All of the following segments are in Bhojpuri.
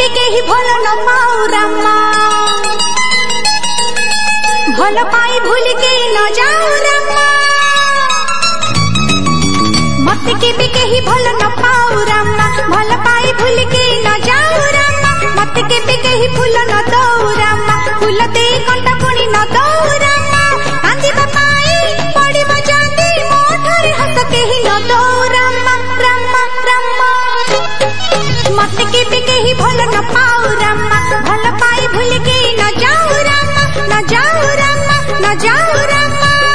केही भल न पाऊ रामा भल पाई भूल के न जाऊ रामा मत केबे केही भल न पाऊ रामा भल पाई भूल के न जाऊ रामा मत केबे केही फूल न दऊ रामा फूल दे कंटा पुणी न दऊ रामा कांदिबा पाई पड़िब जंदी मोठरे हस केही न दऊ रामा रामा रामा मत केबे केही भल न पाऊ रामा भल पाई भूल के न जाऊ रामा न जाऊ रामा न जाऊ रामा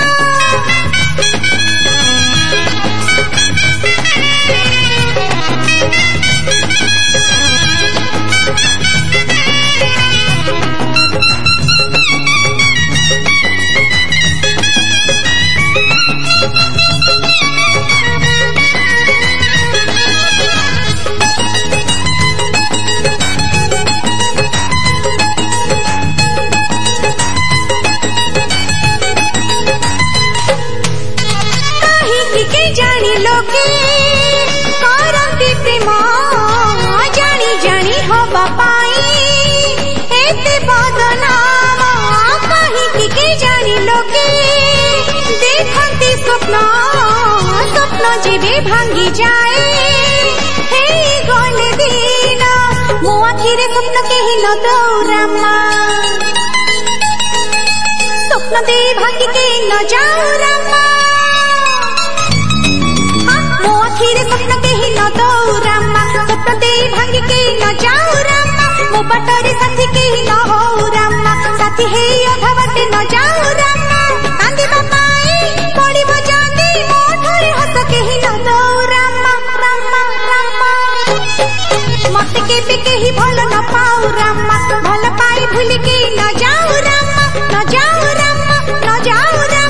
लोके करती प्रेम जानी जानी हवा पाई एते बदनाम कहीं के जानी लोके देखती स्वप्न स्वप्न जेबे भांगी जाए हे गल दिन मो आखिरे स्वप्न केही न दऊ रामा स्वप्न दे भांगी के न जाऊ रामा आखिरे स्वप्न केही न दऊ रामा स्वप्न दे भांगी के न जाऊ रामा मो बटरे साथी केही न हो रामा साथी हे अधा बाटे न जाऊ रामा कांदिबा पाई पड़िब जंदी मोठरे हस केही न दऊ रामा रामा रामा मत केबे केही भल न पाऊ रामा भल पाई भूल के न जाऊ रामा न जाऊ रामा न जाऊ रामा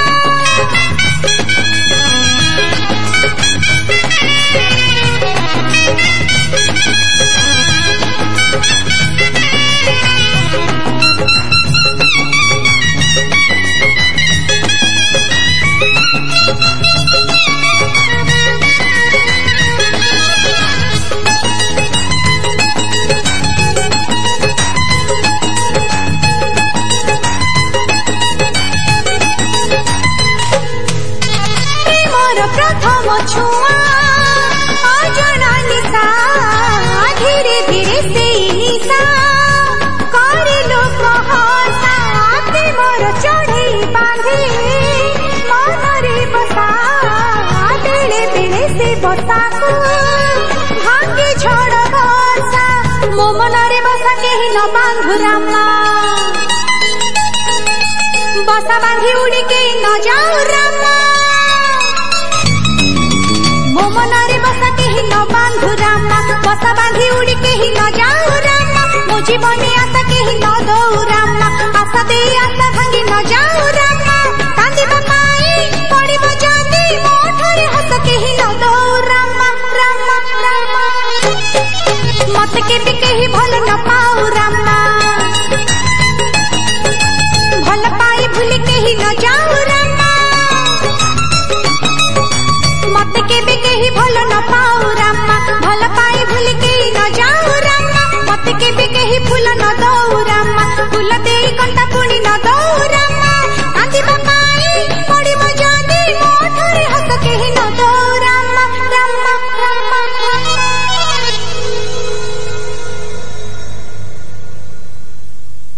प्रथम छुआ अजना निशा धीरे धीरे से निशा करे लोक हसा प्रेमर चढ़े बांधे मनरे बसा बेले बेले से बसाको भाग्य झड़ बसा मो मनरे बसा केही न बांधु रामा बसा बांधी उड़ी के न जाऊ रामा मो मनरे बसा केही न बांधु रामा बसा बांधी उड़ी केही न जाऊ रामा मो जीवने आशा केही न दऊ रामा आशा दे आशा भांगी न जाऊ रामा कांदिबा पाई पड़िब जंदी मोठरे हस केही न दऊ रामा रामा रामा मत केबे केही भल न पाऊ रामा भल पाई भूल केही न जाऊ रामा मत केबे केही भल न पाऊ रामा भल पाई भूल के न जाऊ रामा मत केबे केही फूल न